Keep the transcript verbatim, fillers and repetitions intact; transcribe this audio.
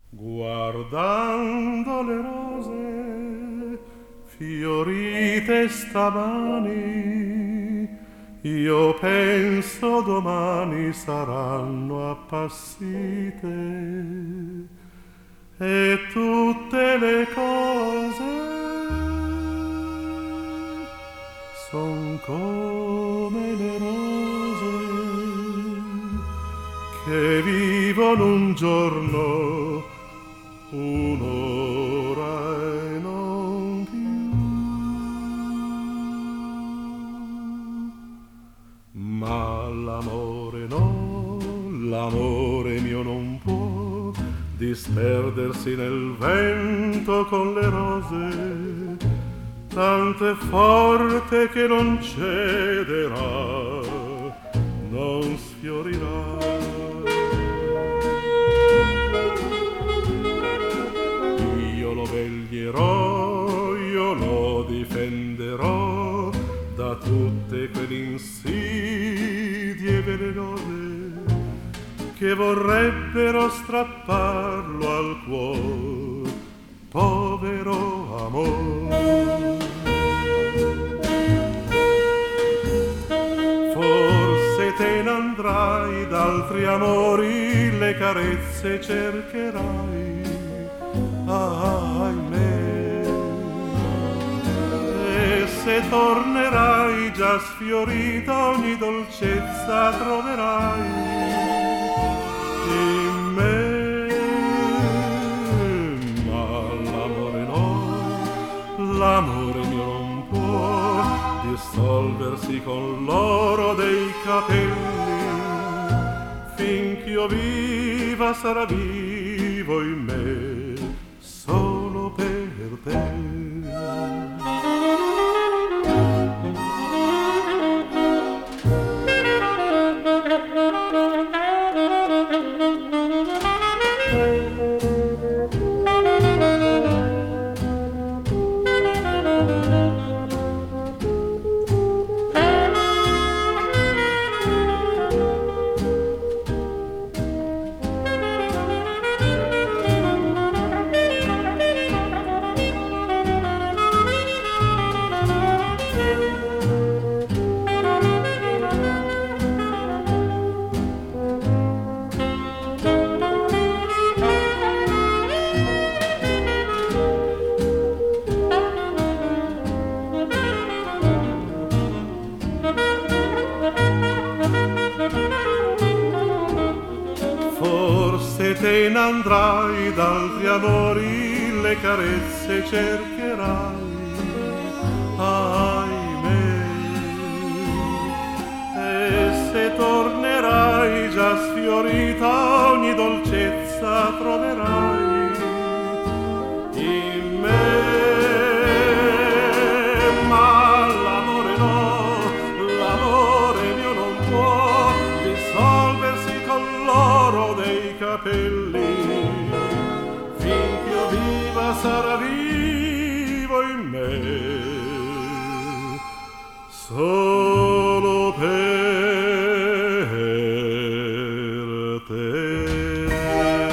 Guardando le rose fiorite stamani, io penso domani saranno appassite e tutte le cose son come le rose che vivono un giorno, un'ora e non più. Ma l'amore no, l'amore mio non può disperdersi nel vento con le rose, tanto è forte che non cederà, non sfiorirà. Io lo veglierò, io lo difenderò da tutte quelle insidie velenose che vorrebbero strapparlo al cuor, povero amor. Forse te ne andrai d'altri amori, le carezze cercherai, ahimè, e se tornerai già sfiorita ogni dolcezza troverai in me. Ma l'amore no, l'amore mio non può dissolversi con l'oro dei capelli, finch'io viva sarà vivo in me solo per te. Forse te ne andrai d'altri amori, le carezze cercherai, ahimè, e se tornerai già sfiorita ogni dolcezza troverai in me. Ma l'amore no, l'amore mio non può dissolversi con l'oro dei capelli, finch'io viva sarà vivo in me solo per te.